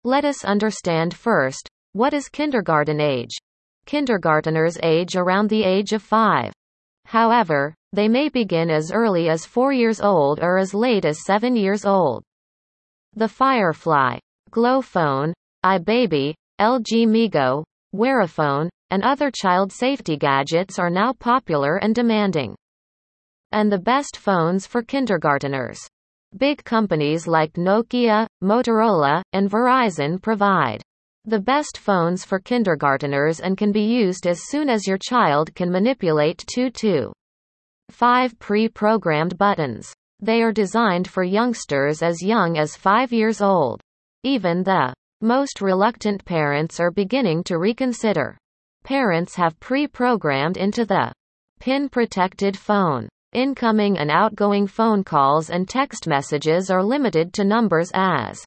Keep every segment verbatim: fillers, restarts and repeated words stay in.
Let us understand first, what is kindergarten age? Kindergarteners age around the age of five. However, they may begin as early as four years old or as late as seven years old. The Firefly, Glow Phone, iBaby, L G Migo, Wearaphone, and other child safety gadgets are now popular and demanding. And the best phones for kindergarteners. Big companies like Nokia, Motorola, and Verizon provide the best phones for kindergarteners and can be used as soon as your child can manipulate two to five pre-programmed buttons. They are designed for youngsters as young as five years old. Even the most reluctant parents are beginning to reconsider. Parents have pre-programmed into the pin-protected phone. Incoming and outgoing phone calls and text messages are limited to numbers as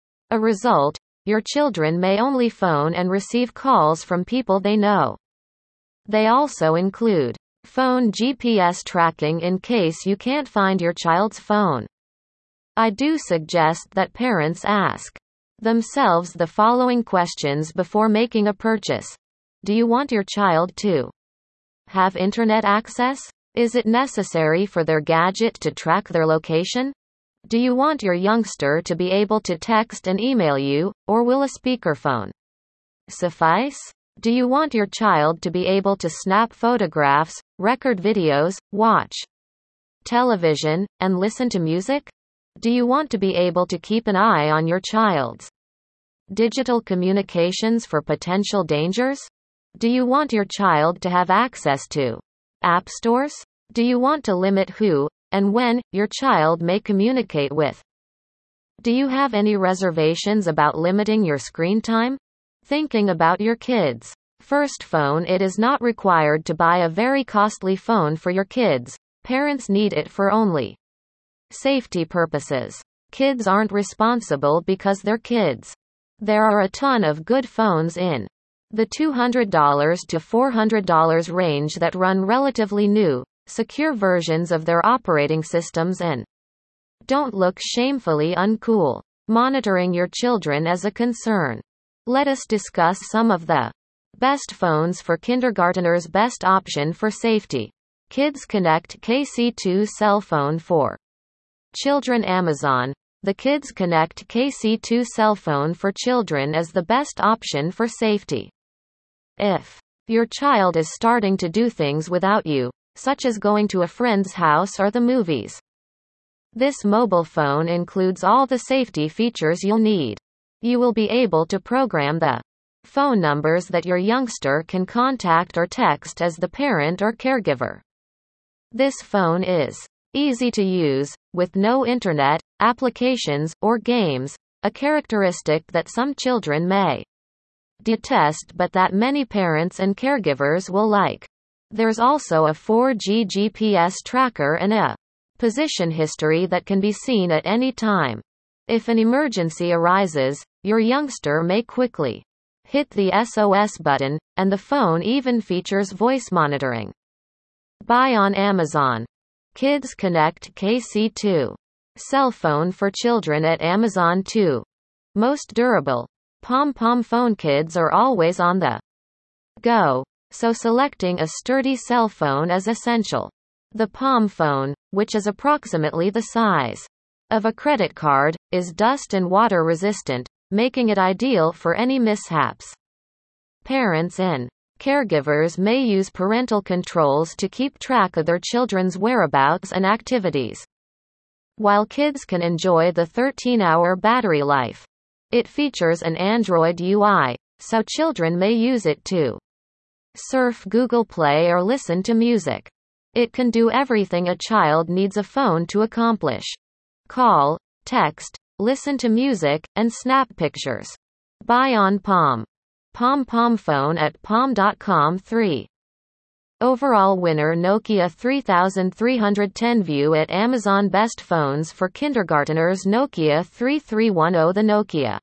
a result, your children may only phone and receive calls from people they know. They also include phone G P S tracking in case you can't find your child's phone. I do suggest that parents ask themselves the following questions before making a purchase. Do you want your child to have internet access? Is it necessary for their gadget to track their location? Do you want your youngster to be able to text and email you, or will a speakerphone suffice? Do you want your child to be able to snap photographs, record videos, watch television, and listen to music? Do you want to be able to keep an eye on your child's digital communications for potential dangers? Do you want your child to have access to app stores? Do you want to limit who, and when, your child may communicate with? Do you have any reservations about limiting your screen time? Thinking about your kids' first phone. It is not required to buy a very costly phone for your kids. Parents need it for only safety purposes. Kids aren't responsible because they're kids. There are a ton of good phones in the two hundred dollars to four hundred dollars range that run relatively new, secure versions of their operating systems and don't look shamefully uncool. Monitoring your children is a concern. Let us discuss some of the best phones for kindergarteners. Best option for safety. Kids Connect K C two cell phone for children. Amazon. The Kids Connect K C two cell phone for children is the best option for safety. If your child is starting to do things without you, such as going to a friend's house or the movies, this mobile phone includes all the safety features you'll need. You will be able to program the phone numbers that your youngster can contact or text as the parent or caregiver. This phone is easy to use, with no internet, applications, or games, a characteristic that some children may detest but that many parents and caregivers will like. There's also a four G G P S tracker and a position history that can be seen at any time. If an emergency arises, your youngster may quickly hit the S O S button, and the phone even features voice monitoring. Buy on Amazon. Kids Connect K C two cell phone for children at Amazon. Two most durable Pom-Pom phone. Kids are always on the go, so selecting a sturdy cell phone is essential. The Palm phone, which is approximately the size of a credit card, is dust and water resistant, making it ideal for any mishaps. Parents and caregivers may use parental controls to keep track of their children's whereabouts and activities. While kids can enjoy the thirteen hour battery life, it features an Android U I, so children may use it to surf Google Play or listen to music. It can do everything a child needs a phone to accomplish: call, text, listen to music, and snap pictures. Buy on Palm. Pom-Pom phone at palm dot com. three Overall winner Nokia thirty-three ten. View at Amazon. Best phones for kindergarteners. Nokia thirty-three ten. The Nokia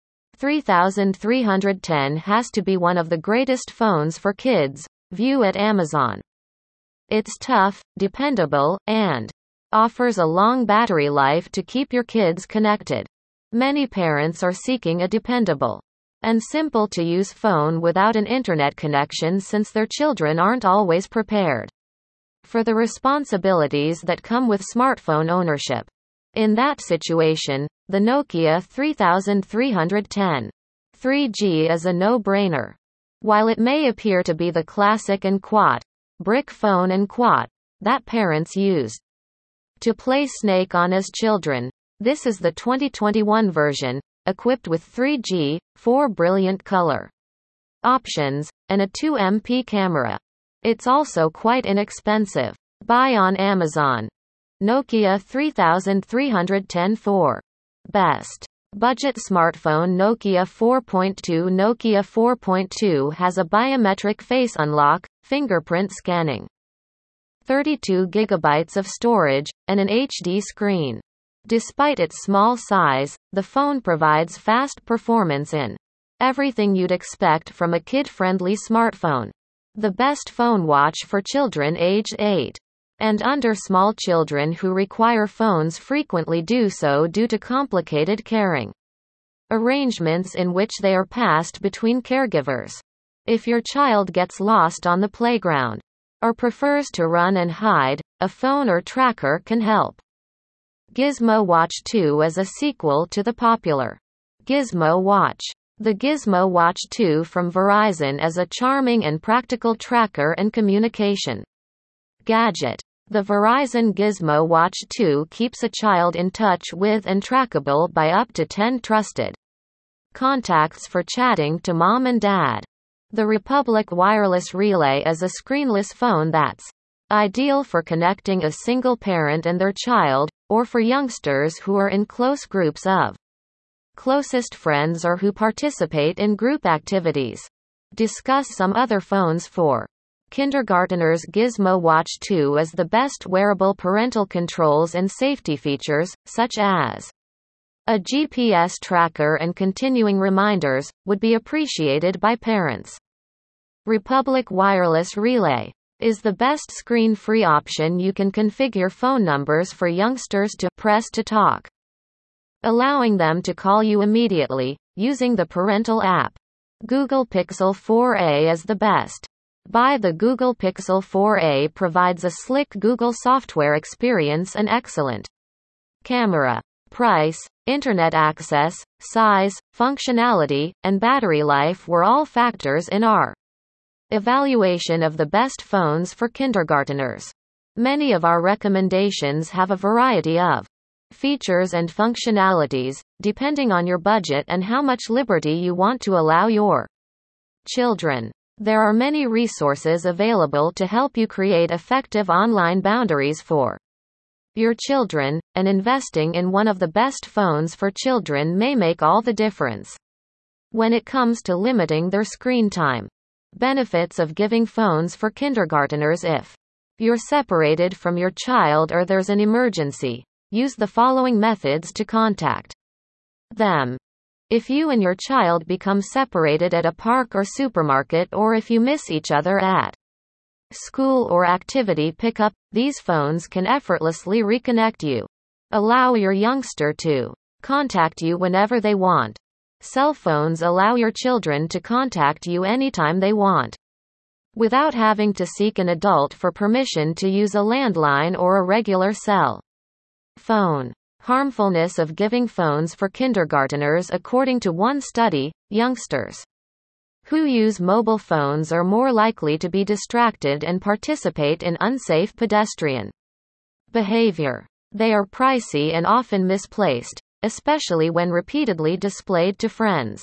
thirty-three ten has to be one of the greatest phones for kids. View at Amazon. It's tough, dependable, and offers a long battery life to keep your kids connected. Many parents are seeking a dependable and simple-to-use phone without an internet connection since their children aren't always prepared for the responsibilities that come with smartphone ownership. In that situation, the Nokia thirty-three ten three G is a no-brainer. While it may appear to be the classic and quat brick phone and quat that parents used to play Snake on as children, this is the twenty twenty-one version, equipped with three G, four brilliant color options, and a two megapixel camera. It's also quite inexpensive. Buy on Amazon. Nokia thirty-three ten four. Best budget smartphone. Nokia four point two. Nokia four point two has a biometric face unlock, fingerprint scanning, thirty-two gigabytes of storage, and an H D screen. Despite its small size, the phone provides fast performance in everything you'd expect from a kid-friendly smartphone. The best phone watch for children aged eight and under. Small children who require phones frequently do so due to complicated caring arrangements in which they are passed between caregivers. If your child gets lost on the playground or prefers to run and hide, a phone or tracker can help. Gizmo Watch two is a sequel to the popular Gizmo Watch. The Gizmo Watch two from Verizon is a charming and practical tracker and communication gadget. The Verizon Gizmo Watch two keeps a child in touch with and trackable by up to ten trusted contacts for chatting to mom and dad. The Republic Wireless Relay is a screenless phone that's ideal for connecting a single parent and their child, or for youngsters who are in close groups of closest friends or who participate in group activities. Discuss some other phones for kindergarteners. Gizmo Watch two is the best wearable parental controls and safety features, such as a G P S tracker and continuing reminders, would be appreciated by parents. Republic Wireless Relay is the best screen-free option. You can configure phone numbers for youngsters to press to talk, allowing them to call you immediately, using the parental app. Google Pixel four a is the best. Buy the Google Pixel four a provides a slick Google software experience and excellent camera. Price, internet access, size, functionality, and battery life were all factors in our evaluation of the best phones for kindergarteners. Many of our recommendations have a variety of features and functionalities, depending on your budget and how much liberty you want to allow your children. There are many resources available to help you create effective online boundaries for your children, and investing in one of the best phones for children may make all the difference when it comes to limiting their screen time. Benefits of giving phones for kindergarteners. If you're separated from your child or there's an emergency, use the following methods to contact them. If you and your child become separated at a park or supermarket, or if you miss each other at school or activity pickup, these phones can effortlessly reconnect you. Allow your youngster to contact you whenever they want. Cell phones allow your children to contact you anytime they want, without having to seek an adult for permission to use a landline or a regular cell phone. Harmfulness of giving phones for kindergarteners. According to one study, youngsters who use mobile phones are more likely to be distracted and participate in unsafe pedestrian behavior. They are pricey and often misplaced, especially when repeatedly displayed to friends.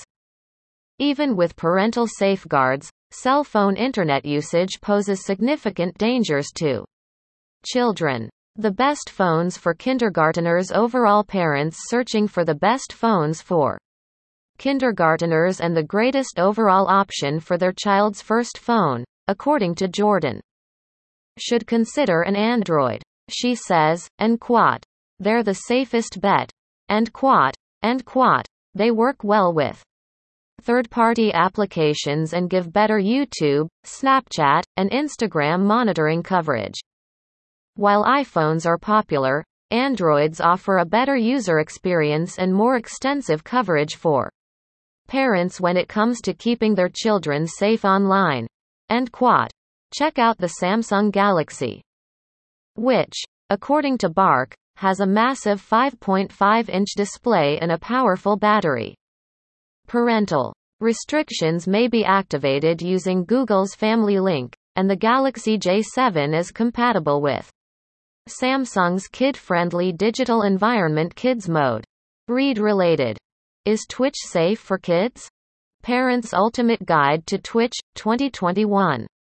Even with parental safeguards, cell phone internet usage poses significant dangers to children. The best phones for kindergarteners. Overall, parents searching for the best phones for kindergarteners and the greatest overall option for their child's first phone, according to Jordan, should consider an Android. She says, and quat. They're the safest bet. And quat. And quat. They work well with third-party applications and give better YouTube, Snapchat, and Instagram monitoring coverage. While iPhones are popular, Androids offer a better user experience and more extensive coverage for parents when it comes to keeping their children safe online. End quote. Check out the Samsung Galaxy, which, according to Bark, has a massive five point five inch display and a powerful battery. Parental restrictions may be activated using Google's Family Link, and the Galaxy J seven is compatible with Samsung's kid-friendly digital environment Kids Mode. Read related. Is Twitch safe for kids? Parents' Ultimate Guide to Twitch, twenty twenty-one.